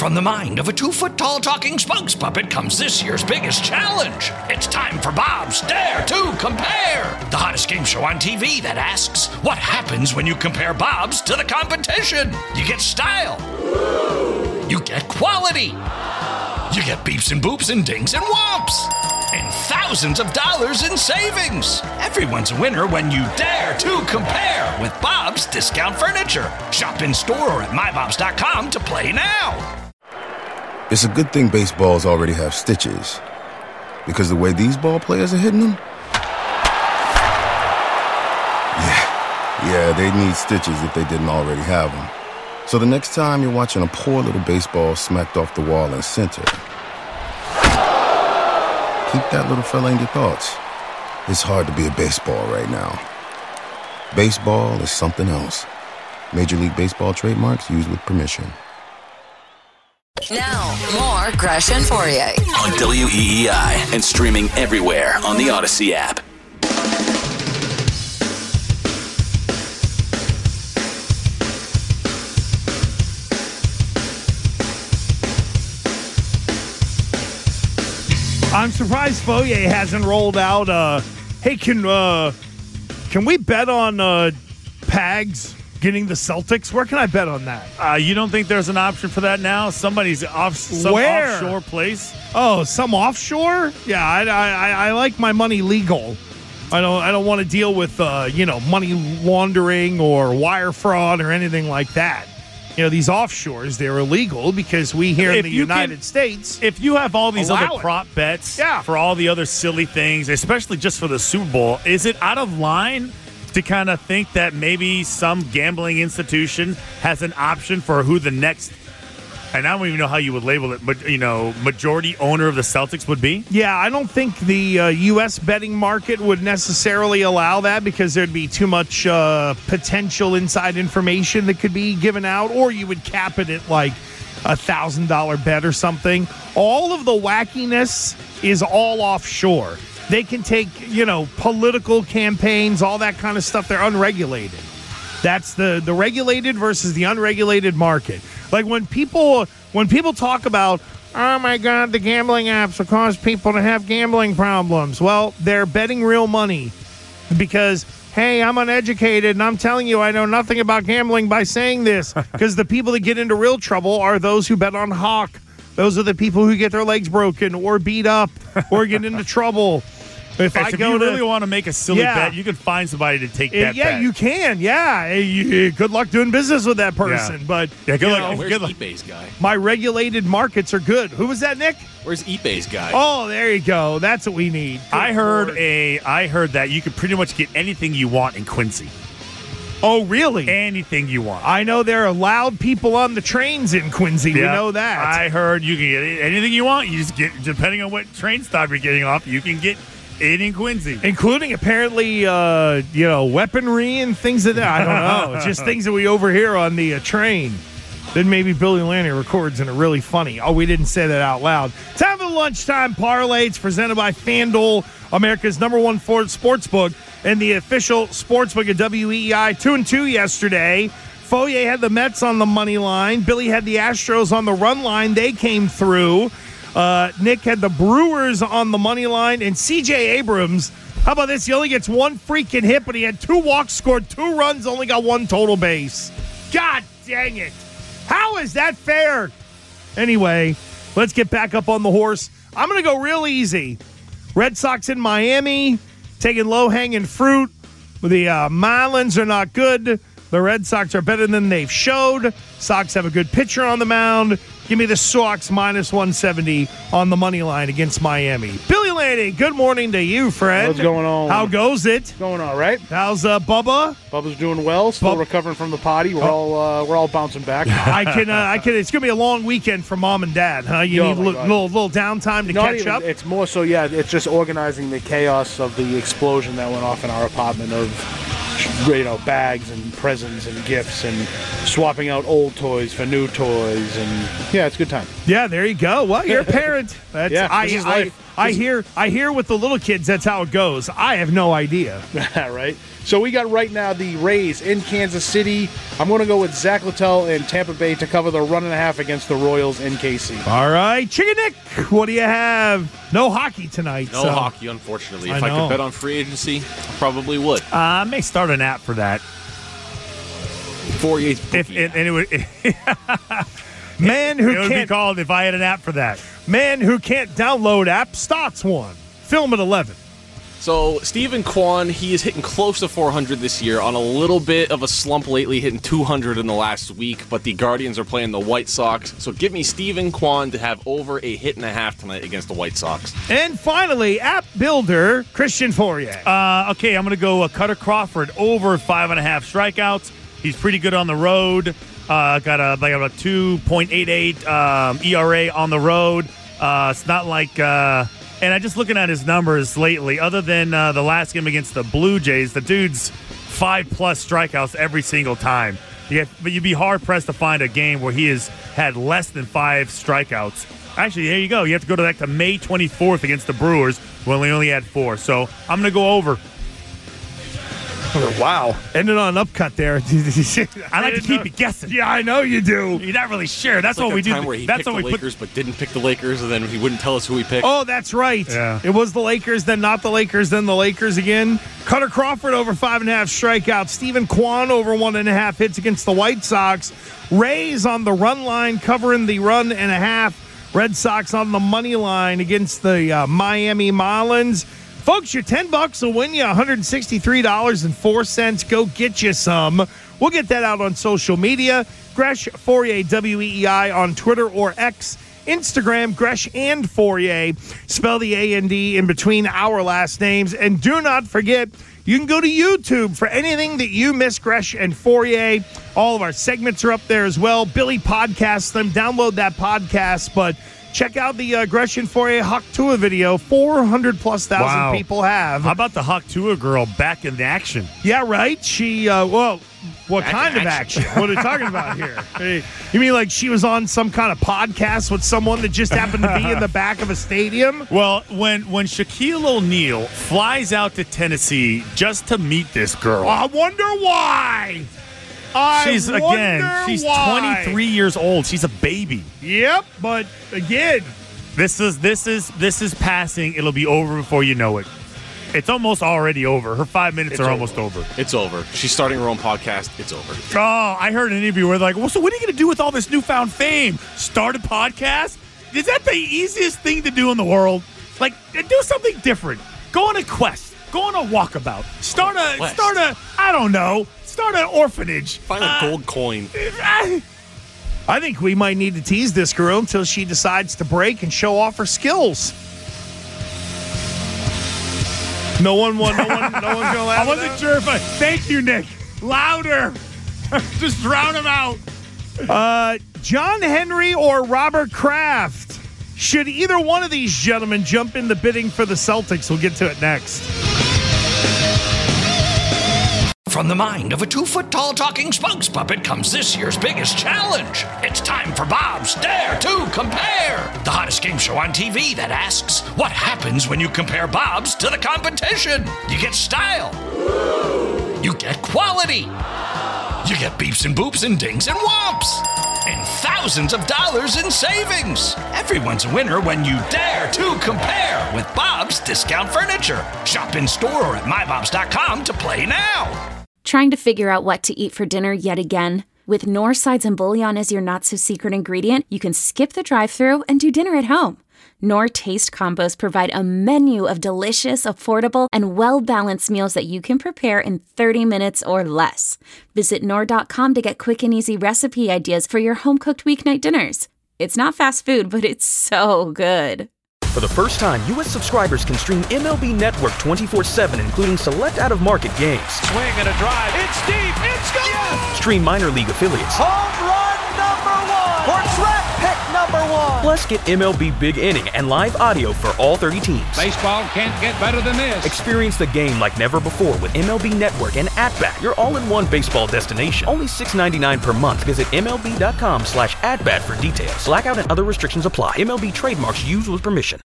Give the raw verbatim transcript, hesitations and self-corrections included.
From the mind of a two-foot-tall talking spokes puppet comes this year's biggest challenge. It's time for Bob's Dare to Compare, the hottest game show on T V that asks, what happens when you compare Bobs to the competition? You get style. You get quality. You get beeps and boops and dings and whomps. And thousands of dollars in savings. Everyone's a winner when you dare to compare with Bob's Discount Furniture. Shop in store or at my bobs dot com to play now. It's a good thing baseballs already have stitches. Because the way these ball players are hitting them? Yeah, yeah, they need stitches if they didn't already have them. So the next time you're watching a poor little baseball smacked off the wall in center, keep that little fella in your thoughts. It's hard to be a baseball right now. Baseball is something else. Major League Baseball trademarks used with permission. Now, more Gresh and Fauria on W E E I and streaming everywhere on the Odyssey app. I'm surprised Fauria hasn't rolled out. Uh, hey, can uh, can we bet on uh, Pags getting the Celtics? Where can I bet on that? Uh, you don't think there's an option for that now? Somebody's off some Where? offshore place. Oh, some offshore? Yeah, I, I, I like my money legal. I don't I don't want to deal with uh, you know money laundering or wire fraud or anything like that. You know, these offshores, they're illegal because we here If in the you United can- States. If you have all these Allow other it. prop bets Yeah. for all the other silly things, especially just for the Super Bowl, is it out of line to kind of think that maybe some gambling institution has an option for who the next, and I don't even know how you would label it, but you know, majority owner of the Celtics would be? Yeah, I don't think the uh, U S betting market would necessarily allow that because there'd be too much uh, potential inside information that could be given out, or you would cap it at like a one thousand dollars bet or something. All of the wackiness is all offshore. They can take, you know, political campaigns, all that kind of stuff. They're unregulated. That's the, the regulated versus the unregulated market. Like when people when people talk about, oh my God, the gambling apps will cause people to have gambling problems. Well, they're betting real money because, hey, I'm uneducated and I'm telling you I know nothing about gambling by saying this, because the people that get into real trouble are those who bet on Hawk. Those are the people who get their legs broken or beat up or get into trouble. If Okay, I so go if you to, really want to make a silly Yeah. bet, you can find somebody to take Uh, that yeah, bet. you can. Yeah, Hey, you- good luck doing business with that person. Yeah. But Yeah, good you luck. know, Where's Good luck. Ipe's guy? my regulated markets are good. Who was that, Nick? Where's Ipe's guy? Oh, there you go. That's what we need. Good I heard Lord. a. I heard that you could pretty much get anything you want in Quincy. Oh, really? Anything you want. I know there are loud people on the trains in Quincy. We Yeah. know that. I heard you can get anything you want. You just get, depending on what train stop you're getting off, you can get it in Quincy. Including apparently, uh, you know, weaponry and things like that. I don't know. It's just things that we overhear on the uh, train. Then maybe Billy Lanny records and are really funny. Oh, we didn't say that out loud. Time for the lunchtime parlay. It's presented by FanDuel, America's number one sports book, and the official sports book of W E E I. Two and two yesterday. Fauria had the Mets on the money line. Billy had the Astros on the run line. They came through. Uh, Nick had the Brewers on the money line, and C J Abrams, how about this? He only gets one freaking hit, but he had two walks, scored two runs, only got one total base. God dang it. How is that fair? Anyway, let's get back up on the horse. I'm going to go real easy. Red Sox in Miami, taking low-hanging fruit. The uh, Marlins are not good. The Red Sox are better than they've showed. Sox have a good pitcher on the mound. Give me the Sox minus one seventy on the money line against Miami. Billy Lanny, good morning to you, friend. What's going on? How goes it? Going all right. How's uh, Bubba? Bubba's doing well. Still Bub- recovering from the potty. We're Oh. all uh, we're all bouncing back. I can, uh, I can. It's gonna be a long weekend for mom and dad, huh? You Oh, need a my little, God. little, little downtime to Not catch even, up. It's more so, yeah. It's just organizing the chaos of the explosion that went off in our apartment of you know, bags and presents and gifts and swapping out old toys for new toys. And yeah, it's a good time. Yeah, there you go. Well, you're a parent. That's, Yeah, I, this is I, life. I hear I hear with the little kids, that's how it goes. I have no idea. Right? So we got right now the Rays in Kansas City. I'm going to go with Zach Littell in Tampa Bay to cover the run and a half against the Royals in K C. All right, Chicken Nick, what do you have? No hockey tonight. No so. hockey, unfortunately. I If I, know. could bet on free agency, I probably would. Uh, I may start an app for that. Fourier's If bookie. and, and it would, it Man who would be can't called if I had an app for that. man who can't download app starts one. Film at eleven. So Stephen Kwan, he is hitting close to four hundred this year on a little bit of a slump lately, hitting two hundred in the last week, but the Guardians are playing the White Sox. So give me Stephen Kwan to have over a hit and a half tonight against the White Sox. And finally, app builder Christian Fourier. Uh, okay, I'm going to go uh, Cutter Crawford over five and a half strikeouts. He's pretty good on the road. Uh, got a like a two point eight eight um, E R A on the road. Uh, it's not like, uh, and I just looking at his numbers lately. Other than uh, the last game against the Blue Jays, the dude's five plus strikeouts every single time. You get, but you'd be hard pressed to find a game where he has had less than five strikeouts. Actually, there you go. You have to go to back to May twenty-fourth against the Brewers when we only had four. So I'm going to go over. Wow. Ended on an upcut there. I like to keep you guessing. Yeah, I know you do. You're not really sure. That's It's like what a we do. time where he That's picked what the we put. Lakers but didn't pick the Lakers, and then he wouldn't tell us who he picked. Oh, that's right. Yeah. It was the Lakers, then not the Lakers, then the Lakers again. Cutter Crawford over five and a half strikeouts. Stephen Kwan over one and a half hits against the White Sox. Rays on the run line covering the run and a half. Red Sox on the money line against the uh, Miami Marlins. Folks, your ten bucks will win you one hundred sixty-three dollars and four cents. Go get you some. We'll get that out on social media. Gresh Fourier, W E E I on Twitter or X. Instagram, Gresh and Fourier. Spell the A and D in between our last names. And do not forget, you can go to YouTube for anything that you miss, Gresh and Fourier. All of our segments are up there as well. Billy podcasts them. Download that podcast, but check out the uh, Gresh and Fourier Hawk Tua video. four hundred plus thousand Wow. people have. How about the Hawk Tua girl back in action? Yeah, right? She, uh, well, what Back kind in of action. action? What are we talking about here? Hey, you mean like she was on some kind of podcast with someone that just happened to be in the back of a stadium? Well, when when Shaquille O'Neal flies out to Tennessee just to meet this girl, I wonder why. I she's wonder again, she's why. twenty-three years old. She's a baby. Yep, but again, This is this is this is passing. It'll be over before you know it. It's almost already over. Her five minutes It's are over. almost over. It's over. She's starting her own podcast. It's over. Oh, I heard an interview where they're like, well, so what are you going to do with all this newfound fame? Start a podcast? Is that the easiest thing to do in the world? Like, do something different. Go on a quest. Go on a walkabout. Start a, Quest. start a, I don't know, start an orphanage. Find a Uh, gold coin. I- I think we might need to tease this girl until she decides to break and show off her skills. No one, one, no one, no one's gonna laugh. I at wasn't that? sure if I, thank you, Nick. Louder. Just drown him out. Uh, John Henry or Robert Kraft? Should either one of these gentlemen jump in the bidding for the Celtics? We'll get to it next. From the mind of a two-foot-tall talking spokes puppet comes this year's biggest challenge. It's time for Bob's Dare to Compare, the hottest game show on T V that asks, what happens when you compare Bob's to the competition? You get style. You get quality. You get beeps and boops and dings and whomps. And thousands of dollars in savings. Everyone's a winner when you dare to compare with Bob's Discount Furniture. Shop in store or at my bobs dot com to play now. Trying to figure out what to eat for dinner yet again? With Knorr sides and bouillon as your not-so-secret ingredient, you can skip the drive-thru and do dinner at home. Knorr Taste Combos provide a menu of delicious, affordable, and well-balanced meals that you can prepare in thirty minutes or less. Visit Knorr dot com to get quick and easy recipe ideas for your home-cooked weeknight dinners. It's not fast food, but it's so good. For the first time, U S subscribers can stream M L B Network twenty-four seven, including select out-of-market games. Swing and a drive. It's deep. It's gone. Yes. Stream minor league affiliates. Home run number one. Or draft pick number one. Plus, get M L B Big Inning and live audio for all thirty teams. Baseball can't get better than this. Experience the game like never before with M L B Network and At-Bat, your all-in-one baseball destination. Only six dollars and ninety-nine cents per month. Visit M L B dot com slash at bat for details. Blackout and other restrictions apply. M L B trademarks used with permission.